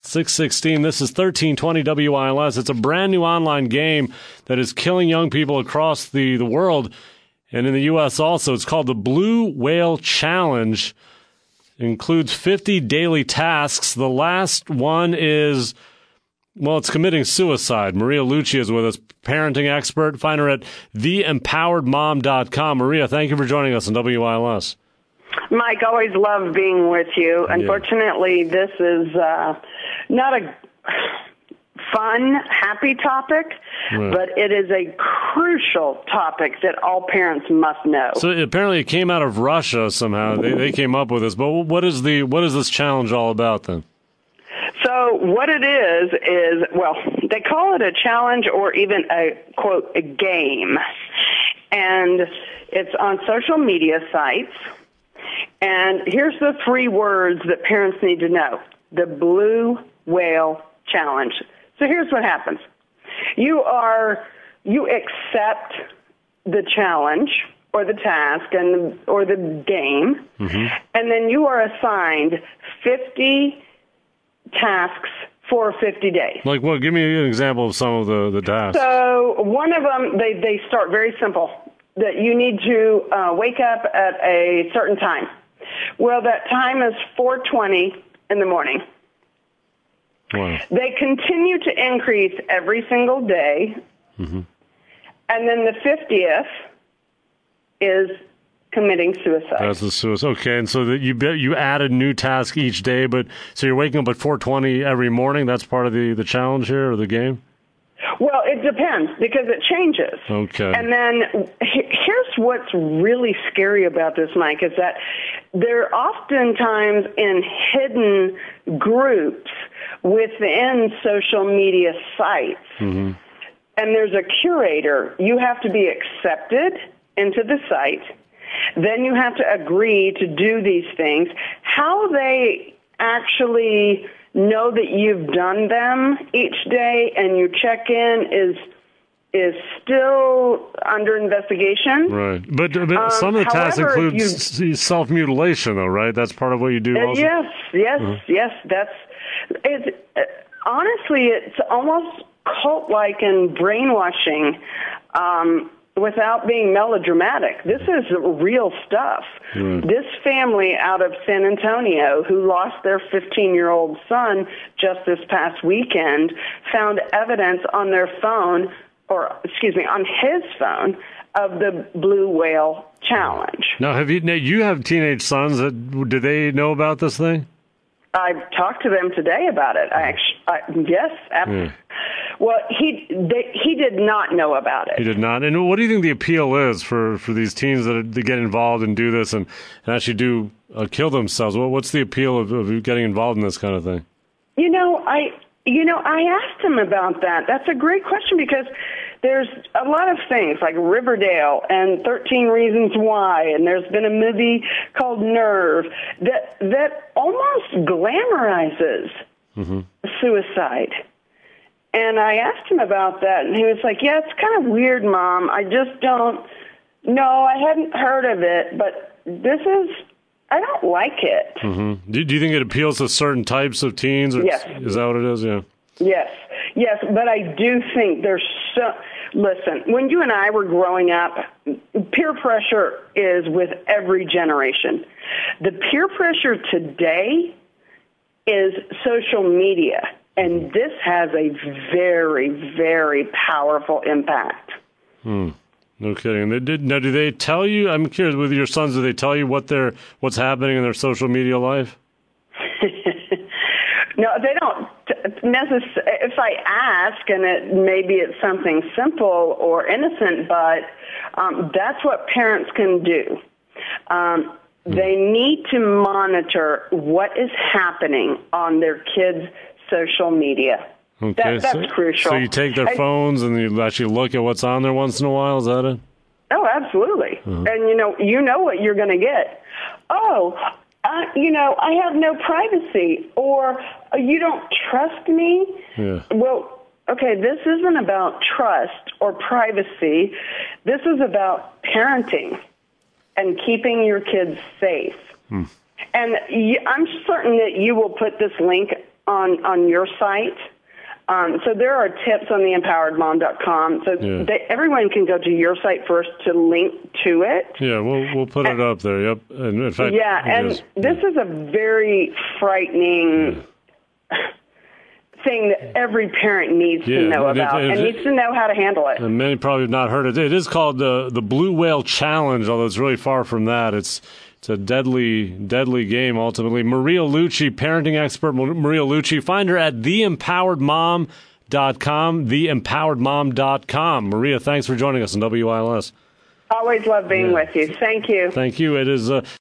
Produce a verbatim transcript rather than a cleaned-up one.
six sixteen. This is thirteen twenty W I L S. It's a brand new online game that is killing young people across the, the world and in the U S also. It's called the Blue Whale Challenge. It includes fifty daily tasks. The last one is, well, it's committing suicide. Maria Lucci is with us, parenting expert. Find her at the empowered mom dot com. Maria, thank you for joining us on W I L S. Mike, always love being with you. Yeah. Unfortunately, this is uh, not a fun, happy topic, right. but it is a crucial topic that all parents must know. So apparently it came out of Russia somehow. They, they came up with this. But what is the what is this challenge all about then? So what it is is, well, they call it a challenge or even a, quote, a game. And it's on social media sites. And here's the three words that parents need to know. The Blue Whale Challenge. So here's what happens. You are, you accept the challenge or the task and or the game, mm-hmm. and then you are assigned fifty tasks for fifty days. Like what? Give me an example of some of the, the tasks. So one of them, they, they start very simple, that you need to uh, wake up at a certain time. Well, that time is four twenty in the morning. Wow. They continue to increase every single day. Mm-hmm. And then the fiftieth is committing suicide. That's the suicide. Okay, and so that you you add a new task each day, but so you're waking up at four twenty every morning. That's part of the, the challenge here or the game? Well, it depends because it changes. Okay. And then here's what's really scary about this, Mike, is that they're oftentimes in hidden groups within social media sites. Mm-hmm. And there's a curator. You have to be accepted into the site. Then you have to agree to do these things. How they actually know that you've done them each day and you check in is is still under investigation. Right. But, but um, some of the tasks include you, self-mutilation, though, right? That's part of what you do uh, also? Yes, yes, uh-huh. yes. That's it's, uh, honestly, it's almost cult-like and brainwashing um, without being melodramatic. This is real stuff. Right. This family out of San Antonio who lost their fifteen-year-old son just this past weekend found evidence on their phone, or excuse me, on his phone, of the Blue Whale Challenge. Now, have you? Now you have teenage sons. That, do they know about this thing? I've talked to them today about it. I actually, I, yes, absolutely. Yeah. Well, he they, he did not know about it. He did not. And what do you think the appeal is for, for these teens that, are, that get involved and do this and, and actually do uh, kill themselves? Well, what's the appeal of, of getting involved in this kind of thing? You know, I you know I asked him about that. That's a great question because there's a lot of things like Riverdale and thirteen Reasons Why, and there's been a movie called Nerve that that almost glamorizes mm-hmm. suicide. And I asked him about that, and he was like, yeah, it's kind of weird, Mom. I just don't know. I hadn't heard of it, but this is, I don't like it. Mm-hmm. Do, do you think it appeals to certain types of teens? Or yes. Is that what it is? Yeah. Yes. Yes, but I do think there's so, listen, when you and I were growing up, peer pressure is with every generation. The peer pressure today is social media. And this has a very, very powerful impact. Hmm. No kidding. And they did, now, do they tell you? I'm curious. With your sons, do they tell you what they're, what's happening in their social media life? No, they don't necessarily. If I ask, and it maybe it's something simple or innocent, but um, that's what parents can do. Um, hmm. They need to monitor what is happening on their kids' social media. Okay, that, that's so, crucial. So you take their I, phones and you actually look at what's on there once in a while, is that it? Oh, absolutely. Uh-huh. And you know, you know what you're going to get. Oh, uh, you know, I have no privacy, or uh, you don't trust me. Yeah. Well, okay, this isn't about trust or privacy. This is about parenting and keeping your kids safe. Hmm. And you, I'm certain that you will put this link on, on your site. Um, so there are tips on the empowered mom dot com. So yeah. they, everyone can go to your site first to link to it. Yeah, we'll we'll put it up there. Yep. And in fact, yeah, and is, this is a very frightening yeah. thing that every parent needs yeah, to know it, about it, it, and it, needs to know how to handle it. And many probably have not heard it. It is called the the Blue Whale Challenge, although it's really far from that. It's It's a deadly, deadly game, ultimately. Maria Lucci, parenting expert Maria Lucci. Find her at the empowered mom dot com, the empowered mom dot com. Maria, thanks for joining us on W I L S. Always love being yeah. with you. Thank you. Thank you. It is... Uh,